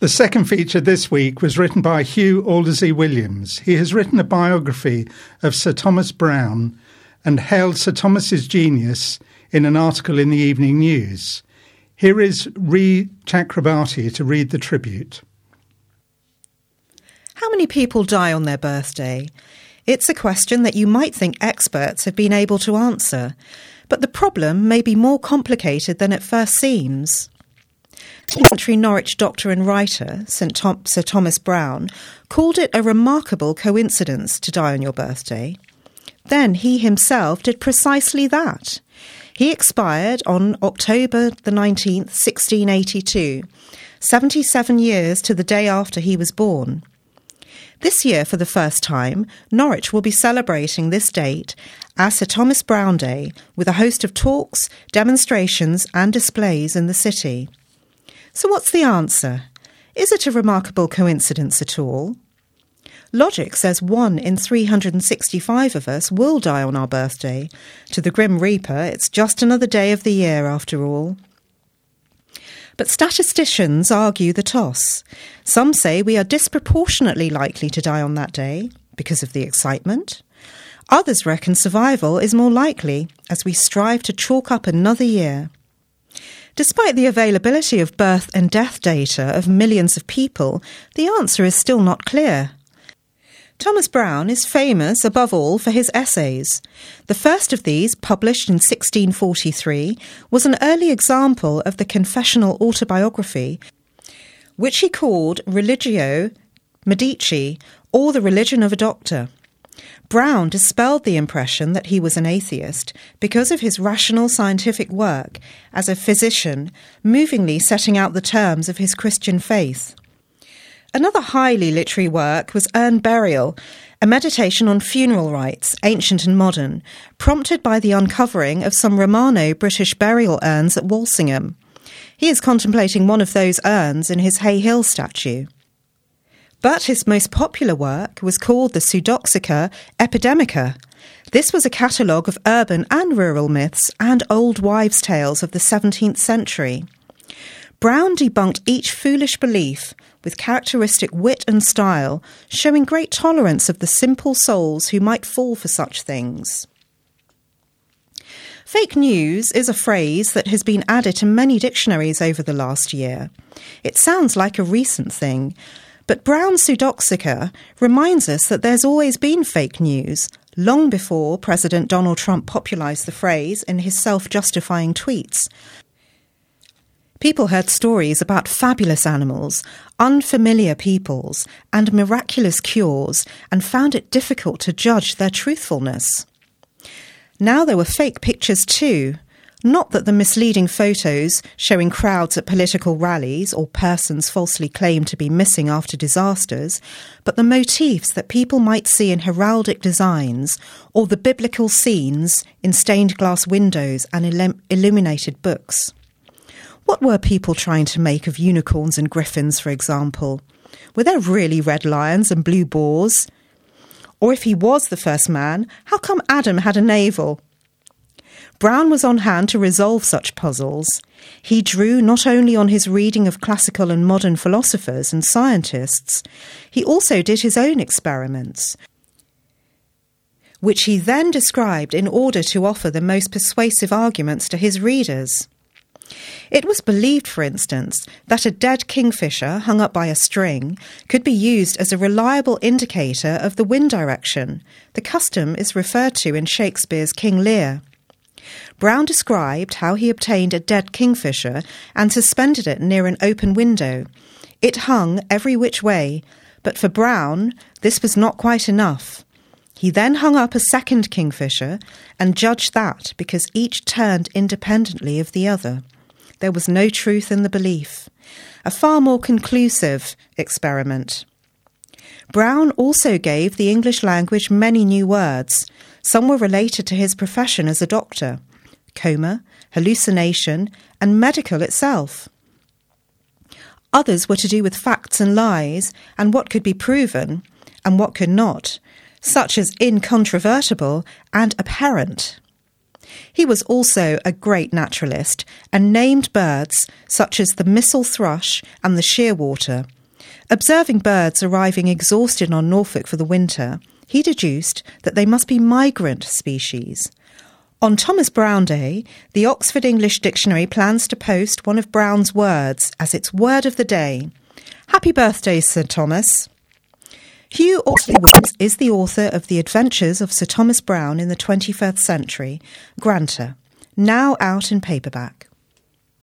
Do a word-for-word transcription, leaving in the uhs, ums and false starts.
The second feature this week was written by Hugh Aldersey Williams. He has written a biography of Sir Thomas Browne and hailed Sir Thomas's genius in an article in the Evening News. Here is Ree Chakrabarti to read the tribute. How many people die on their birthday? It's a question that you might think experts have been able to answer, but the problem may be more complicated than it first seems. Country Norwich doctor and writer, Saint Tom- Sir Thomas Browne, called it a remarkable coincidence to die on your birthday. Then he himself did precisely that. He expired on October the nineteenth, sixteen eighty-two, seventy-seven years to the day after he was born. This year, for the first time, Norwich will be celebrating this date as Sir Thomas Browne Day, with a host of talks, demonstrations and displays in the city. So what's the answer? Is it a remarkable coincidence at all? Logic says one in three hundred sixty-five of us will die on our birthday. To the Grim Reaper, it's just another day of the year after all. But statisticians argue the toss. Some say we are disproportionately likely to die on that day because of the excitement. Others reckon survival is more likely as we strive to chalk up another year. Despite the availability of birth and death data of millions of people, the answer is still not clear. Thomas Browne is famous above all for his essays. The first of these, published in sixteen forty-three, was an early example of the confessional autobiography, which he called Religio Medici, or The Religion of a Doctor. Browne dispelled the impression that he was an atheist because of his rational scientific work as a physician, movingly setting out the terms of his Christian faith. Another highly literary work was Urn Burial, a meditation on funeral rites, ancient and modern, prompted by the uncovering of some Romano-British burial urns at Walsingham. He is contemplating one of those urns in his Hay Hill statue. But his most popular work was called the Pseudoxica Epidemica. This was a catalogue of urban and rural myths and old wives' tales of the seventeenth century. Browne debunked each foolish belief with characteristic wit and style, showing great tolerance of the simple souls who might fall for such things. Fake news is a phrase that has been added to many dictionaries over the last year. It sounds like a recent thing, but Browne's Pseudoxica reminds us that there's always been fake news, long before President Donald Trump popularised the phrase in his self-justifying tweets. People heard stories about fabulous animals, unfamiliar peoples, and miraculous cures, and found it difficult to judge their truthfulness. Now there were fake pictures too. Not that the misleading photos showing crowds at political rallies or persons falsely claimed to be missing after disasters, but the motifs that people might see in heraldic designs or the biblical scenes in stained glass windows and illum- illuminated books. What were people trying to make of unicorns and griffins, for example? Were there really red lions and blue boars? Or if he was the first man, how come Adam had a navel? Browne was on hand to resolve such puzzles. He drew not only on his reading of classical and modern philosophers and scientists, he also did his own experiments, which he then described in order to offer the most persuasive arguments to his readers. It was believed, for instance, that a dead kingfisher hung up by a string could be used as a reliable indicator of the wind direction. The custom is referred to in Shakespeare's King Lear. Browne described how he obtained a dead kingfisher and suspended it near an open window. It hung every which way, but for Browne this was not quite enough. He then hung up a second kingfisher and judged that because each turned independently of the other. There was no truth in the belief. A far more conclusive experiment. Browne also gave the English language many new words. Some were related to his profession as a doctor: coma, hallucination, and medical itself. Others were to do with facts and lies, and what could be proven, and what could not, such as incontrovertible and apparent. He was also a great naturalist and named birds such as the missel thrush and the shearwater, Observing birds arriving exhausted on Norfolk for the winter, he deduced that they must be migrant species. On Thomas Brown Day, the Oxford English Dictionary plans to post one of Brown's words as its word of the day. Happy birthday, Sir Thomas. Hugh Ausley Williams is the author of The Adventures of Sir Thomas Brown in the twenty-first Century, Granta, now out in paperback.